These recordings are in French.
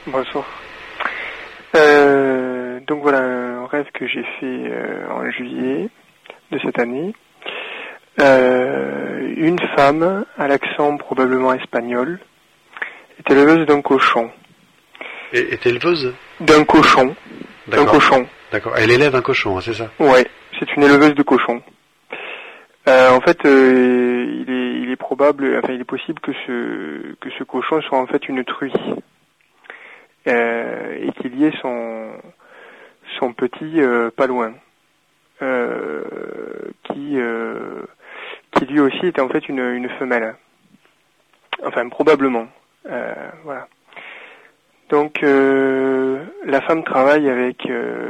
Bonsoir. Donc voilà un rêve que j'ai fait en juillet de cette année. Une femme à l'accent probablement espagnol est éleveuse d'un cochon. Est éleveuse d'un cochon. D'accord. D'un cochon. D'accord. Elle élève un cochon, c'est ça? Ouais, c'est une éleveuse de cochons. En fait, il est probable, enfin il est possible que ce cochon soit en fait une truie. Et qu'il y ait son petit pas loin, qui lui aussi est en fait une femelle. Enfin probablement. Voilà. Donc la femme travaille avec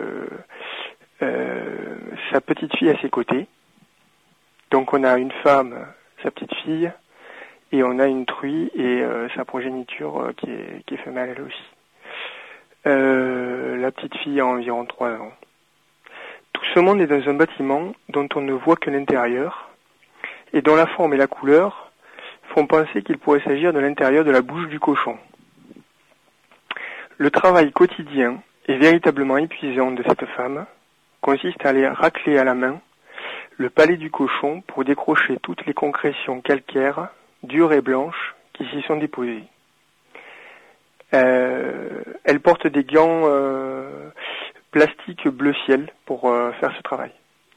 sa petite fille à ses côtés. Donc on a une femme, sa petite fille, et on a une truie et sa progéniture qui est femelle elle aussi. La petite fille a environ 3 ans. Tout ce monde est dans un bâtiment dont on ne voit que l'intérieur et dont la forme et la couleur font penser qu'il pourrait s'agir de l'intérieur de la bouche du cochon. Le travail quotidien et véritablement épuisant de cette femme consiste à aller racler à la main le palais du cochon pour décrocher toutes les concrétions calcaires, dures et blanches, qui s'y sont déposées. Elle porte des gants plastique bleu ciel pour faire ce travail.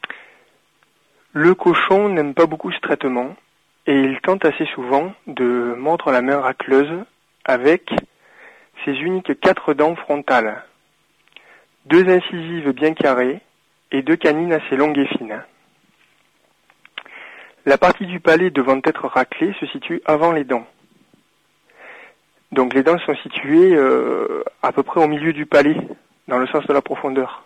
Le cochon n'aime pas beaucoup ce traitement et il tente assez souvent de mordre la main racleuse avec ses uniques 4 dents frontales, 2 incisives bien carrées et 2 canines assez longues et fines. La partie du palais devant être raclée se situe avant les dents. Donc les dents sont situées à peu près au milieu du palais, dans le sens de la profondeur.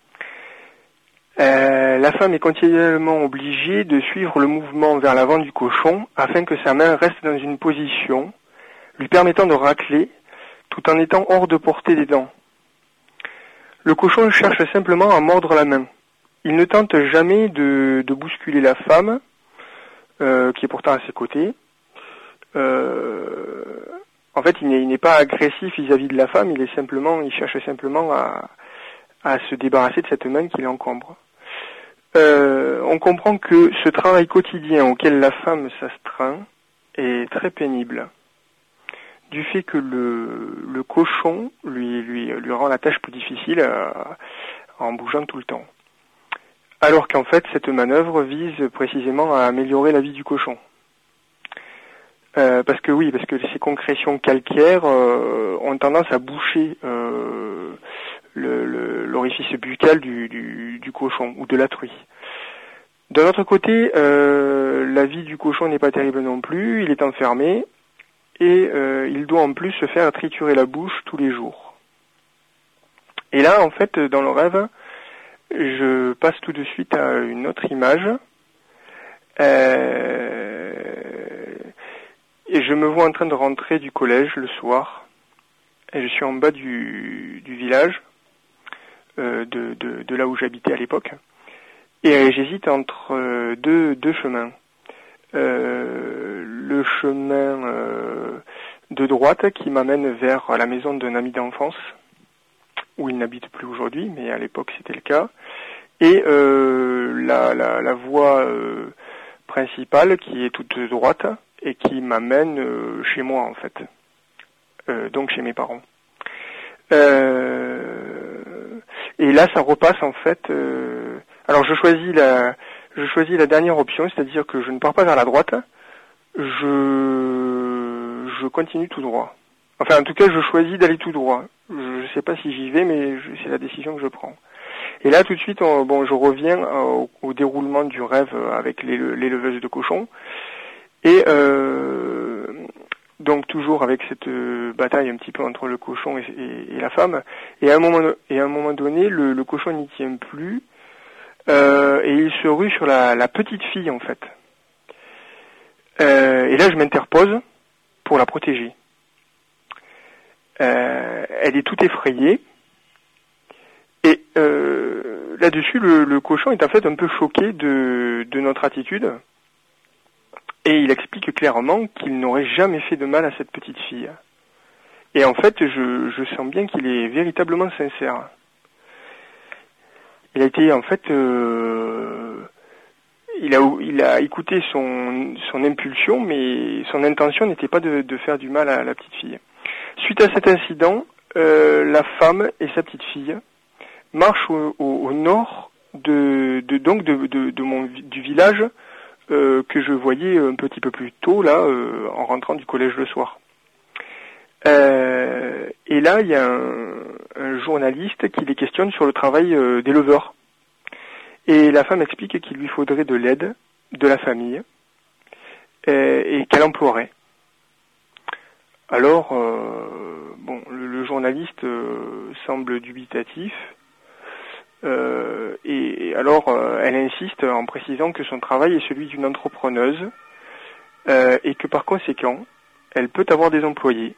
La femme est continuellement obligée de suivre le mouvement vers l'avant du cochon afin que sa main reste dans une position lui permettant de racler tout en étant hors de portée des dents. Le cochon cherche simplement à mordre la main. Il ne tente jamais de bousculer la femme, qui est pourtant à ses côtés. En fait, il n'est pas agressif vis-à-vis de la femme, il cherche simplement à se débarrasser de cette main qui l'encombre. On comprend que ce travail quotidien auquel la femme s'astreint est très pénible, du fait que le cochon lui rend la tâche plus difficile en bougeant tout le temps. Alors qu'en fait, cette manœuvre vise précisément à améliorer la vie du cochon. Parce que ces concrétions calcaires ont tendance à boucher l'orifice buccal du cochon ou de la truie. D'un autre côté, la vie du cochon n'est pas terrible non plus, il est enfermé et il doit en plus se faire triturer la bouche tous les jours. Et là, en fait, dans le rêve, je passe tout de suite à une autre image. Et je me vois en train de rentrer du collège le soir. Et je suis en bas du village, de là où j'habitais à l'époque. Et j'hésite entre deux chemins. Le chemin de droite qui m'amène vers la maison d'un ami d'enfance, où il n'habite plus aujourd'hui, mais à l'époque c'était le cas. Et la voie principale qui est toute droite, et qui m'amène chez moi en fait, donc chez mes parents. Et là ça repasse en fait. Alors je choisis la dernière option, c'est-à-dire que je ne pars pas vers la droite, je continue tout droit. Enfin en tout cas je choisis d'aller tout droit. Je ne sais pas si j'y vais, mais c'est la décision que je prends. Et là tout de suite, je reviens au déroulement du rêve avec l'éleveuse de cochons. Et donc toujours avec cette bataille un petit peu entre le cochon et la femme. Et à un moment donné, le cochon n'y tient plus et il se rue sur la petite fille en fait. Et là, je m'interpose pour la protéger. Elle est toute effrayée. Et là-dessus, le cochon est en fait un peu choqué de notre attitude. Et il explique clairement qu'il n'aurait jamais fait de mal à cette petite fille. Et en fait, je sens bien qu'il est véritablement sincère. Il a été, en fait, il a écouté son impulsion, mais son intention n'était pas de faire du mal à la petite fille. Suite à cet incident, la femme et sa petite fille marchent au nord du village que je voyais un petit peu plus tôt là en rentrant du collège le soir. Et là, il y a un journaliste qui les questionne sur le travail d'éleveur. Et la femme explique qu'il lui faudrait de l'aide de la famille et qu'elle emploierait. Alors, le journaliste semble dubitatif. Et alors, elle insiste en précisant que son travail est celui d'une entrepreneuse et que par conséquent, elle peut avoir des employés.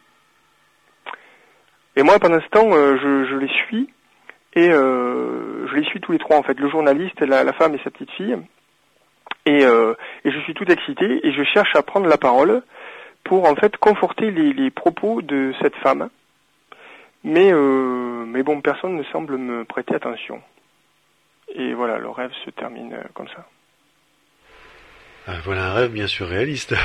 Et moi, pendant ce temps, je les suis et je les suis tous les trois en fait, le journaliste, la femme et sa petite fille. Et je suis tout excité et je cherche à prendre la parole pour en fait conforter les propos de cette femme. Mais bon, personne ne semble me prêter attention. Et voilà, le rêve se termine comme ça. Voilà un rêve bien sûr réaliste.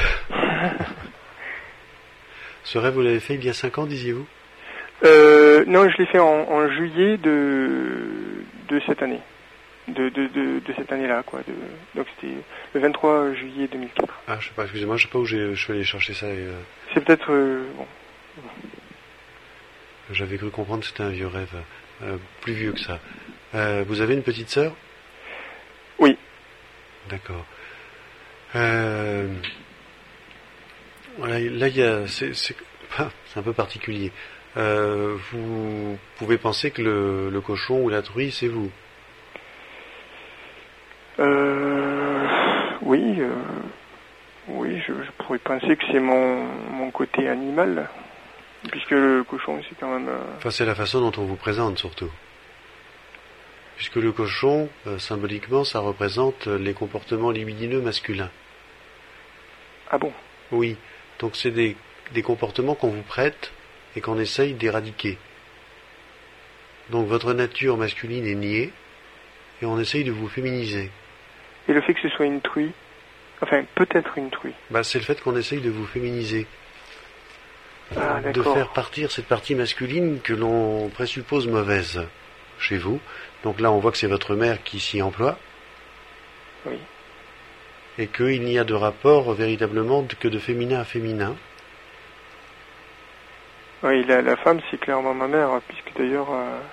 Ce rêve, vous l'avez fait il y a 5 ans, disiez-vous? Non, je l'ai fait en juillet de cette année. De cette année-là, quoi. Donc c'était le 23 juillet 2004. Ah, je sais pas, excusez-moi, je sais pas où je suis allé chercher ça. C'est peut-être... bon. J'avais cru comprendre que c'était un vieux rêve, plus vieux que ça. Vous avez une petite sœur? Oui. D'accord. Voilà, là, il y a, c'est un peu particulier. Vous pouvez penser que le cochon ou la truie, c'est vous? Oui, je pourrais penser que c'est mon côté animal, puisque le cochon, c'est quand même... Enfin, c'est la façon dont on vous présente, surtout. Puisque le cochon, symboliquement, ça représente les comportements libidineux masculins. Ah bon? Oui, donc c'est des comportements qu'on vous prête et qu'on essaye d'éradiquer. Donc votre nature masculine est niée et on essaye de vous féminiser. Et le fait que ce soit une truie, enfin peut-être une truie. C'est le fait qu'on essaye de vous féminiser. Ah, de faire partir cette partie masculine que l'on présuppose mauvaise chez vous. Donc là on voit que c'est votre mère qui s'y emploie. Oui. Et qu'il n'y a de rapport véritablement que de féminin à féminin. Oui, la femme c'est clairement ma mère, puisque d'ailleurs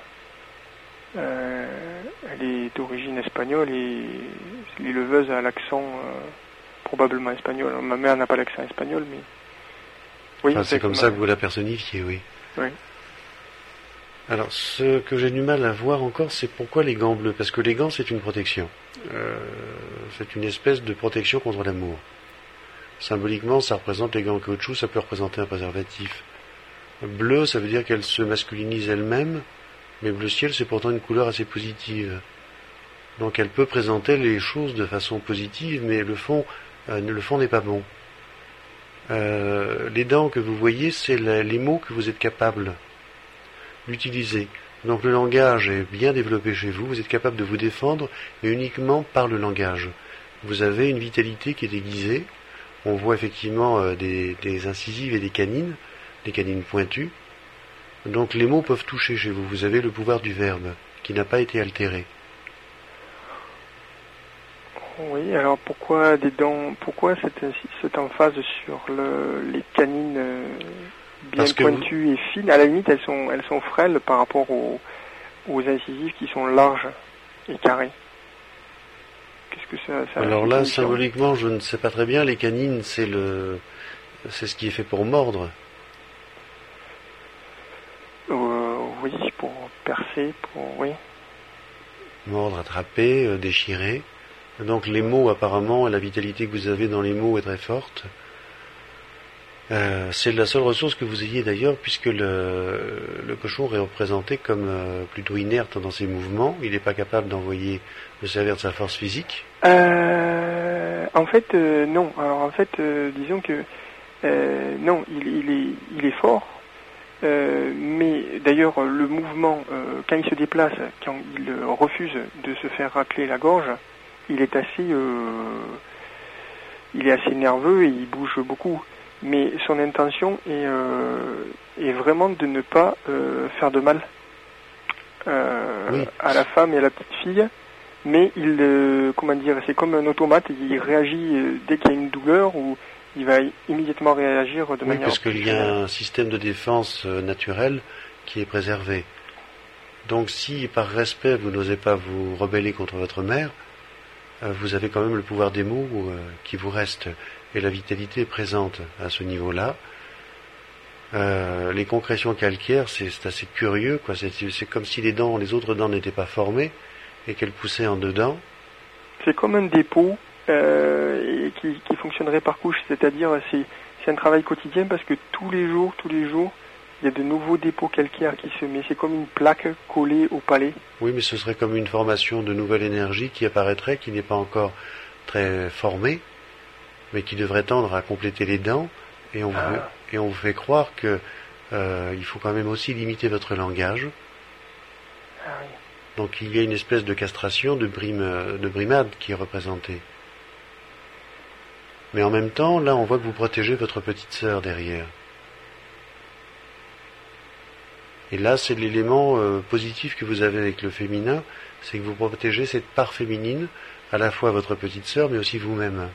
elle est d'origine espagnole et l'éleveuse a l'accent probablement espagnol. Ma mère n'a pas l'accent espagnol, mais... Oui, c'est comme ça que vous la personnifiez, oui. Oui. Alors, ce que j'ai du mal à voir encore, c'est pourquoi les gants bleus. Parce que les gants, c'est une protection. C'est une espèce de protection contre l'amour. Symboliquement, ça représente les gants en caoutchouc, ça peut représenter un préservatif. Bleu, ça veut dire qu'elle se masculinise elle-même, mais bleu ciel, c'est pourtant une couleur assez positive. Donc elle peut présenter les choses de façon positive, mais le fond n'est pas bon. Les dents que vous voyez, c'est les mots que vous êtes capable d'utiliser. Donc le langage est bien développé chez vous, vous êtes capable de vous défendre, mais uniquement par le langage. Vous avez une vitalité qui est aiguisée, on voit effectivement des incisives et des canines pointues. Donc les mots peuvent toucher chez vous, vous avez le pouvoir du verbe, qui n'a pas été altéré. Oui, alors pourquoi cette emphase sur les canines bien pointues et fines? À la limite, elles sont frêles par rapport aux incisives qui sont larges et carrées. Qu'est-ce que ça alors là, symboliquement, je ne sais pas très bien. Les canines, c'est ce qui est fait pour mordre. Oui, pour percer, oui. Mordre, attraper, déchirer. Donc les mots, apparemment, la vitalité que vous avez dans les mots est très forte. C'est la seule ressource que vous ayez d'ailleurs, puisque le cochon est représenté comme plutôt inerte dans ses mouvements. Il n'est pas capable d'envoyer le servir de sa force physique. En fait, non. Alors en fait, disons que non, il est fort. mais d'ailleurs le mouvement, quand il se déplace, quand il refuse de se faire racler la gorge, il est assez nerveux et il bouge beaucoup. Mais son intention est vraiment de ne pas faire de mal à la femme et à la petite fille. Mais c'est comme un automate, il réagit dès qu'il y a une douleur ou il va immédiatement réagir de manière... Oui, parce qu'il y a un système de défense naturel qui est préservé. Donc si par respect vous n'osez pas vous rebeller contre votre mère, vous avez quand même le pouvoir des mots qui vous reste, et la vitalité est présente à ce niveau-là. Les concrétions calcaires, c'est assez curieux, quoi. C'est comme si les autres dents n'étaient pas formées et qu'elles poussaient en dedans. C'est comme un dépôt et qui fonctionnerait par couche, c'est-à-dire c'est un travail quotidien parce que tous les jours, il y a de nouveaux dépôts calcaires qui se mettent. C'est comme une plaque collée au palais. Oui, mais ce serait comme une formation de nouvelle énergie qui apparaîtrait, qui n'est pas encore très formée, mais qui devrait tendre à compléter les dents. Et on vous fait croire que il faut quand même aussi limiter votre langage. Ah oui. Donc il y a une espèce de castration, de brimade qui est représentée. Mais en même temps, là, on voit que vous protégez votre petite sœur derrière. Et là, c'est l'élément positif que vous avez avec le féminin, c'est que vous protégez cette part féminine, à la fois votre petite sœur, mais aussi vous-même.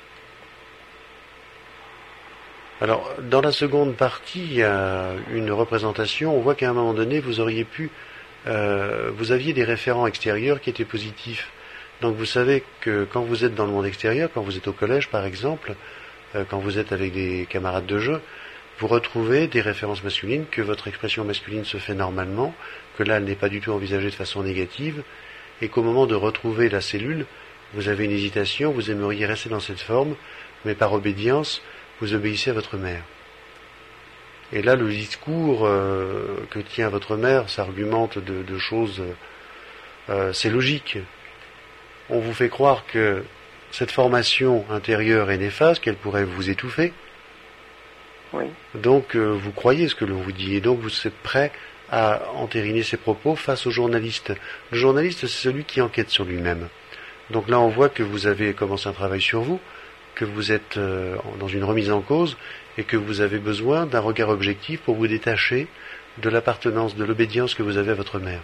Alors, dans la seconde partie, il y a une représentation, on voit qu'à un moment donné, vous aviez des référents extérieurs qui étaient positifs. Donc vous savez que quand vous êtes dans le monde extérieur, quand vous êtes au collège par exemple, quand vous êtes avec des camarades de jeu, vous retrouvez des références masculines, que votre expression masculine se fait normalement, que là elle n'est pas du tout envisagée de façon négative, et qu'au moment de retrouver la cellule, vous avez une hésitation, vous aimeriez rester dans cette forme, mais par obédience, vous obéissez à votre mère. Et là, le discours que tient votre mère s'argumente de choses... c'est logique. On vous fait croire que cette formation intérieure est néfaste, qu'elle pourrait vous étouffer. Oui. Donc vous croyez ce que l'on vous dit, et donc vous êtes prêt à entériner ces propos face au journaliste. Le journaliste, c'est celui qui enquête sur lui-même. Donc là, on voit que vous avez commencé un travail sur vous, que vous êtes dans une remise en cause, et que vous avez besoin d'un regard objectif pour vous détacher de l'appartenance, de l'obédience que vous avez à votre mère.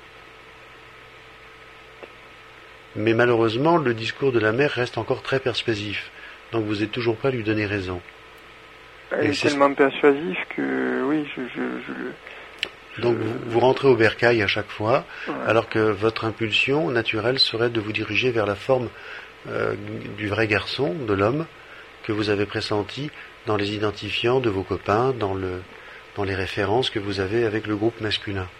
Mais malheureusement, le discours de la mère reste encore très persuasif. Donc vous n'êtes toujours pas à lui donner raison. Elle est tellement persuasif que oui, Donc vous rentrez au bercail à chaque fois, ouais. Alors que votre impulsion naturelle serait de vous diriger vers la forme du vrai garçon, de l'homme, que vous avez pressenti dans les identifiants de vos copains, dans les références que vous avez avec le groupe masculin.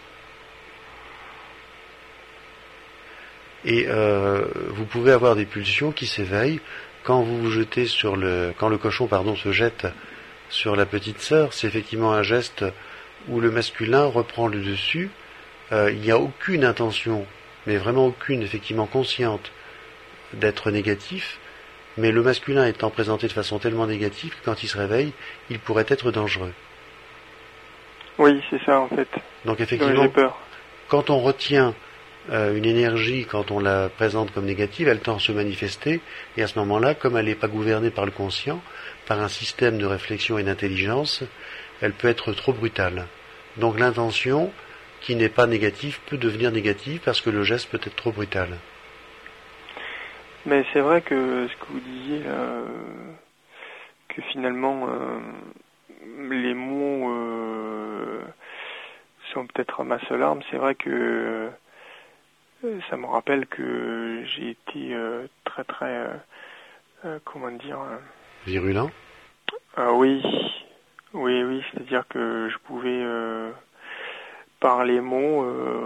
Et vous pouvez avoir des pulsions qui s'éveillent quand vous vous jetez quand le cochon se jette sur la petite sœur. C'est effectivement un geste où le masculin reprend le dessus. Il n'y a aucune intention, mais vraiment aucune, effectivement consciente, d'être négatif. Mais le masculin étant présenté de façon tellement négative que quand il se réveille, il pourrait être dangereux. Oui, c'est ça en fait. Donc effectivement, j'ai peur. Quand on retient une énergie, quand on la présente comme négative, elle tend à se manifester, et à ce moment-là, comme elle n'est pas gouvernée par le conscient, par un système de réflexion et d'intelligence, elle peut être trop brutale. Donc l'intention, qui n'est pas négative, peut devenir négative parce que le geste peut être trop brutal. Mais c'est vrai que ce que vous disiez là, que finalement les mots sont peut-être ma seule arme, c'est vrai que ça me rappelle que j'ai été très virulent. Oui, c'est-à-dire que je pouvais par les mots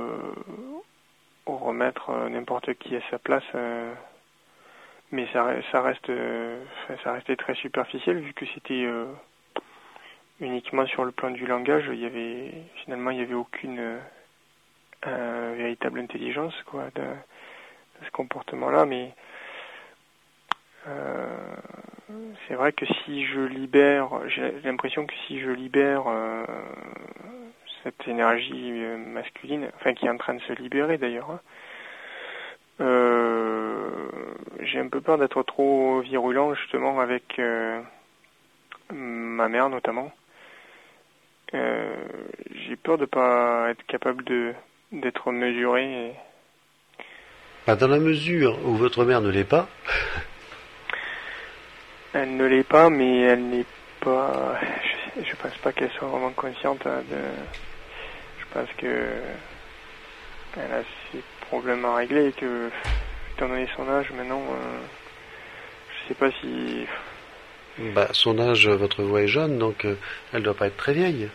remettre n'importe qui à sa place, mais ça restait très superficiel vu que c'était uniquement sur le plan du langage. Il y avait aucune véritable intelligence de ce comportement-là, mais c'est vrai que si je libère, j'ai l'impression que si je libère cette énergie masculine, enfin qui est en train de se libérer d'ailleurs. Hein. J'ai un peu peur d'être trop virulent justement avec ma mère notamment. J'ai peur de pas être capable d'être mesuré. Dans la mesure où votre mère ne l'est pas. Elle ne l'est pas, mais elle n'est pas. Je pense pas qu'elle soit vraiment consciente de. Je pense que elle a ses problèmes à régler et que, étant donné son âge maintenant, je sais pas si. Son âge, votre voix est jeune, donc elle doit pas être très vieille.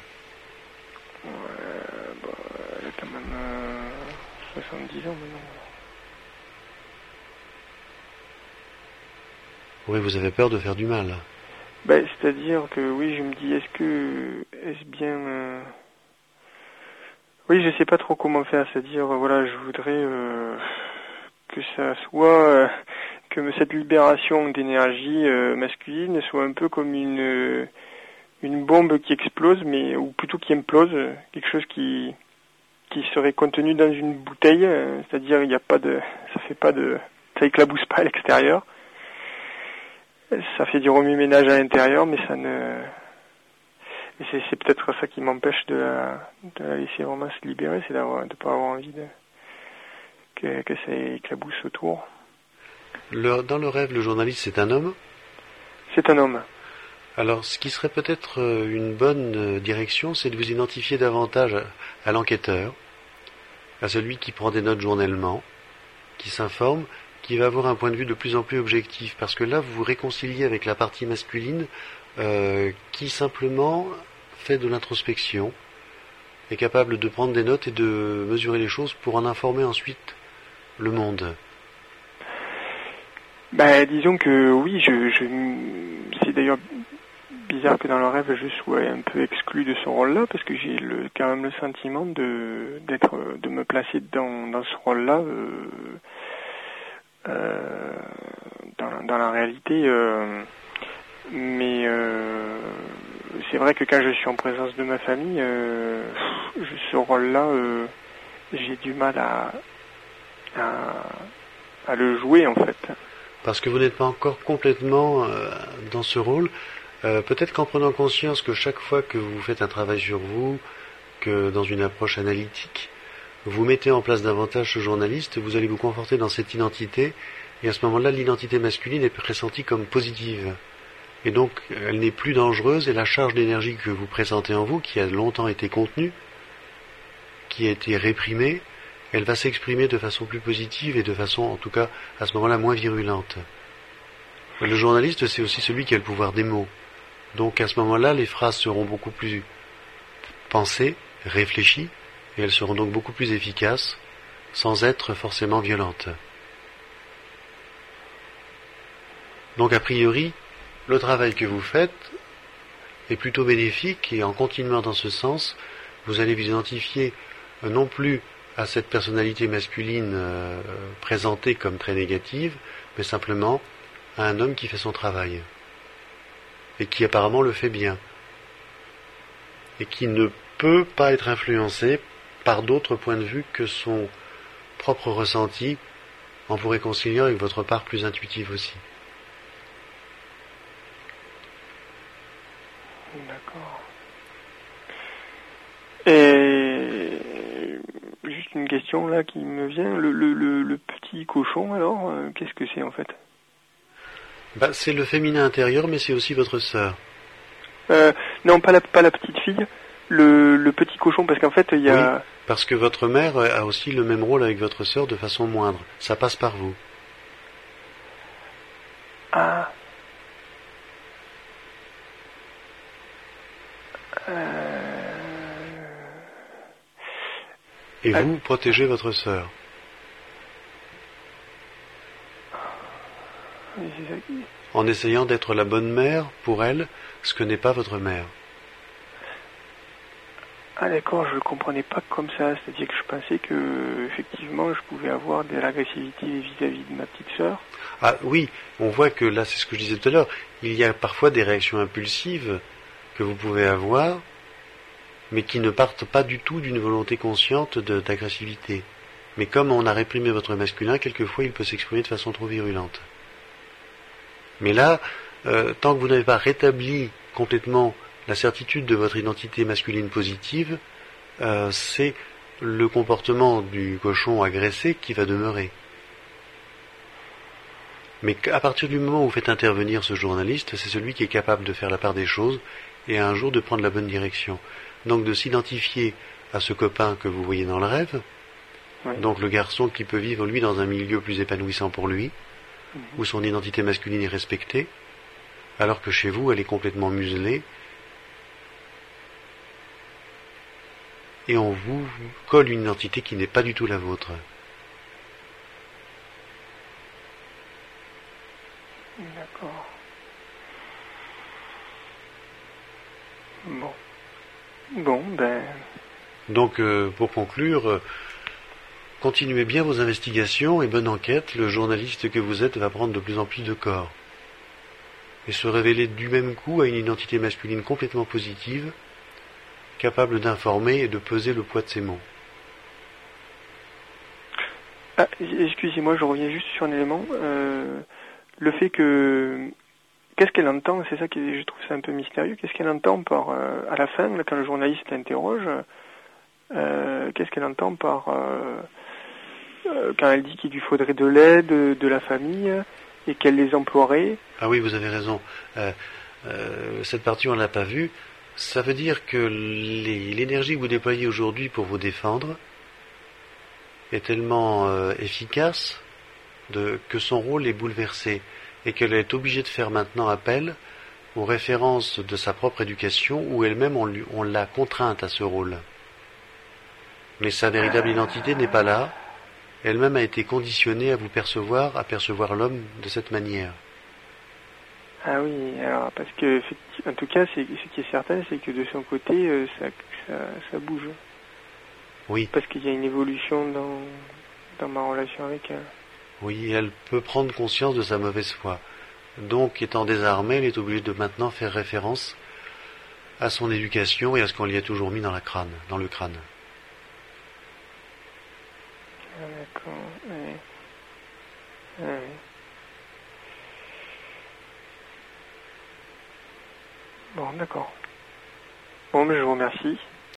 Elle a quand même 70 ans maintenant. Oui, vous avez peur de faire du mal. C'est-à-dire que oui, je me dis, est-ce bien... Oui, je sais pas trop comment faire, c'est-à-dire, voilà, je voudrais que ça soit... que cette libération d'énergie masculine soit un peu comme une bombe qui explose, ou plutôt qui implose, quelque chose qui serait contenu dans une bouteille, c'est-à-dire il n'y a pas de... ça éclabousse pas à l'extérieur. Ça fait du remue-ménage à l'intérieur, mais ça ne... Et c'est peut-être ça qui m'empêche de la laisser vraiment se libérer, c'est de pas avoir envie que ça éclabousse autour. Dans le rêve, le journaliste, c'est un homme ? C'est un homme. Alors, ce qui serait peut-être une bonne direction, c'est de vous identifier davantage à l'enquêteur, à celui qui prend des notes journellement, qui s'informe, qui va avoir un point de vue de plus en plus objectif, parce que là, vous vous réconciliez avec la partie masculine qui simplement fait de l'introspection, est capable de prendre des notes et de mesurer les choses pour en informer ensuite le monde. Disons que oui, c'est d'ailleurs bizarre que dans le rêve je sois un peu exclu de ce rôle-là, parce que j'ai quand même le sentiment de me placer dans ce rôle-là. Dans la réalité, mais c'est vrai que quand je suis en présence de ma famille, ce rôle-là, j'ai du mal à le jouer en fait. Parce que vous n'êtes pas encore complètement dans ce rôle. Peut-être qu'en prenant conscience que chaque fois que vous faites un travail sur vous, que dans une approche analytique, vous mettez en place davantage ce journaliste, vous allez vous conforter dans cette identité, et à ce moment-là, l'identité masculine est pressentie comme positive. Et donc, elle n'est plus dangereuse, et la charge d'énergie que vous présentez en vous, qui a longtemps été contenue, qui a été réprimée, elle va s'exprimer de façon plus positive, et de façon, en tout cas, à ce moment-là, moins virulente. Le journaliste, c'est aussi celui qui a le pouvoir des mots. Donc, à ce moment-là, les phrases seront beaucoup plus pensées, réfléchies, et elles seront donc beaucoup plus efficaces, sans être forcément violentes. Donc a priori, le travail que vous faites est plutôt bénéfique, et en continuant dans ce sens, vous allez vous identifier non plus à cette personnalité masculine présentée comme très négative, mais simplement à un homme qui fait son travail, et qui apparemment le fait bien, et qui ne peut pas être influencé par d'autres points de vue que son propre ressenti, en vous réconciliant avec votre part plus intuitive aussi. D'accord. Et juste une question là qui me vient, le petit cochon alors, qu'est-ce que c'est en fait ? C'est le féminin intérieur, mais c'est aussi votre sœur. Non, pas la petite fille, le petit cochon, parce qu'en fait il y a... Oui, parce que votre mère a aussi le même rôle avec votre sœur de façon moindre. Ça passe par vous. Ah. Et vous protégez votre sœur. En essayant d'être la bonne mère pour elle, ce que n'est pas votre mère. Ah d'accord, je ne comprenais pas comme ça, c'est-à-dire que je pensais que effectivement je pouvais avoir de l'agressivité vis-à-vis de ma petite sœur. Ah oui, on voit que là, c'est ce que je disais tout à l'heure, il y a parfois des réactions impulsives que vous pouvez avoir, mais qui ne partent pas du tout d'une volonté consciente d'agressivité. Mais comme on a réprimé votre masculin, quelquefois il peut s'exprimer de façon trop virulente. Mais là, tant que vous n'avez pas rétabli complètement la certitude de votre identité masculine positive, c'est le comportement du cochon agressé qui va demeurer. Mais à partir du moment où vous faites intervenir ce journaliste, c'est celui qui est capable de faire la part des choses et un jour de prendre la bonne direction. Donc de s'identifier à ce copain que vous voyez dans le rêve, Oui. donc le garçon qui peut vivre lui dans un milieu plus épanouissant pour lui, où son identité masculine est respectée, alors que chez vous elle est complètement muselée, et on vous colle une identité qui n'est pas du tout la vôtre. D'accord. Bon. Bon, ben... Donc, pour conclure, continuez bien vos investigations et bonne enquête. Le journaliste que vous êtes va prendre de plus en plus de corps et se révéler du même coup à une identité masculine complètement positive, capable d'informer et de peser le poids de ses mots. Ah, excusez-moi, je reviens juste sur un élément. Le fait que... Qu'est-ce qu'elle entend? C'est ça que je trouve ça un peu mystérieux. Qu'est-ce qu'elle entend par... à la fin, là, quand le journaliste l'interroge, qu'est-ce qu'elle entend par... quand elle dit qu'il lui faudrait de l'aide, de la famille, et qu'elle les emploierait? Ah oui, vous avez raison. Cette partie, on ne l'a pas vue. Ça veut dire que l'énergie que vous déployez aujourd'hui pour vous défendre est tellement efficace que son rôle est bouleversé et qu'elle est obligée de faire maintenant appel aux références de sa propre éducation où elle-même on l'a contrainte à ce rôle. Mais sa véritable identité n'est pas là. Elle-même a été conditionnée à vous percevoir, à percevoir l'homme de cette manière. Ah oui, alors parce que en tout cas, ce qui est certain, c'est que de son côté, ça bouge. Oui. Parce qu'il y a une évolution dans ma relation avec elle. Oui, elle peut prendre conscience de sa mauvaise foi. Donc, étant désarmée, elle est obligée de maintenant faire référence à son éducation et à ce qu'on lui a toujours mis dans le crâne. Ah, d'accord. Ouais. Ouais. Bon, d'accord. Bon, mais je vous remercie.